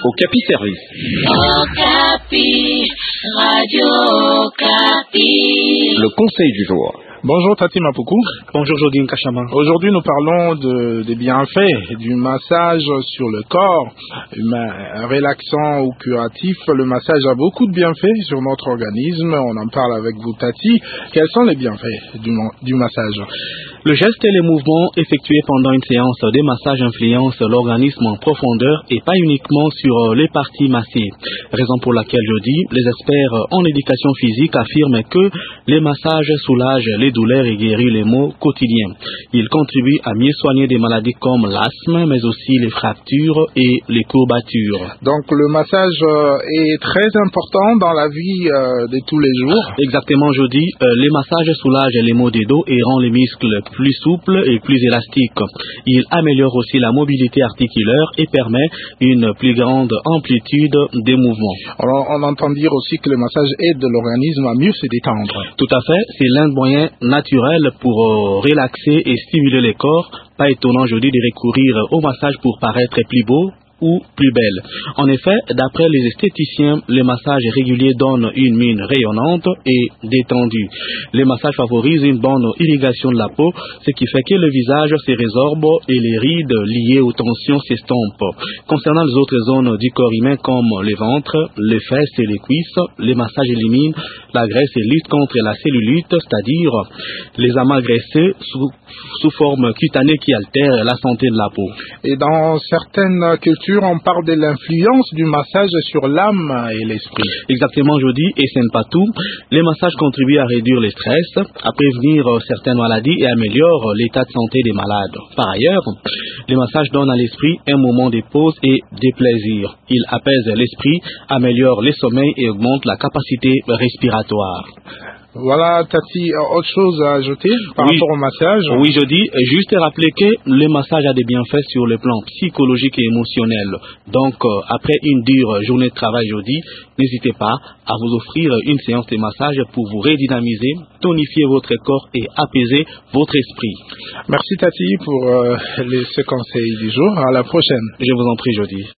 Okapi Service. Okapi, Radio Okapi. Le conseil du jour. Bonjour Tati Mapuku. Bonjour Jodine Kachama. Aujourd'hui nous parlons des bienfaits du massage sur le corps, relaxant ou curatif. Le massage a beaucoup de bienfaits sur notre organisme. On en parle avec vous Tati. Quels sont les bienfaits du massage? Le geste et les mouvements effectués pendant une séance de massage influencent l'organisme en profondeur et pas uniquement sur les parties massées. Raison pour laquelle je dis, les experts en éducation physique affirment que les massages soulagent les douleurs et guérissent les maux quotidiens. Ils contribuent à mieux soigner des maladies comme l'asthme, mais aussi les fractures et les courbatures. Donc le massage est très important dans la vie de tous les jours. Exactement, je dis, les massages soulagent les maux des dos et rendent les muscles plus souples et plus élastiques. Il améliore aussi la mobilité articulaire et permet une plus grande amplitude des mouvements. Alors, on entend dire aussi que le massage aide l'organisme à mieux se détendre. Tout à fait, c'est l'un des moyens naturels pour relaxer et stimuler les corps. Pas étonnant, je dis, de recourir au massage pour paraître plus beau ou plus belle. En effet, d'après les esthéticiens, les massages réguliers donnent une mine rayonnante et détendue. Les massages favorisent une bonne irrigation de la peau, ce qui fait que le visage se résorbe et les rides liées aux tensions s'estompent. Concernant les autres zones du corps humain comme les ventres, les fesses et les cuisses, les massages éliminent la graisse et luttent contre la cellulite, c'est-à-dire les amas graisseux sous forme cutanée qui altèrent la santé de la peau. Et dans certaines cultures, on parle de l'influence du massage sur l'âme et l'esprit. Exactement, je dis, et ce n'est pas tout. Les massages contribuent à réduire le stress, à prévenir certaines maladies et améliorent l'état de santé des malades. Par ailleurs, les massages donnent à l'esprit un moment de pause et de plaisir. Ils apaisent l'esprit, améliorent le sommeil et augmentent la capacité respiratoire. Voilà, Tati, autre chose à ajouter par rapport au massage? Oui, je dis, juste rappeler que le massage a des bienfaits sur le plan psychologique et émotionnel. Donc, après une dure journée de travail, je dis, n'hésitez pas à vous offrir une séance de massage pour vous redynamiser, tonifier votre corps et apaiser votre esprit. Merci Tati pour ce conseil du jour. À la prochaine. Je vous en prie, je dis.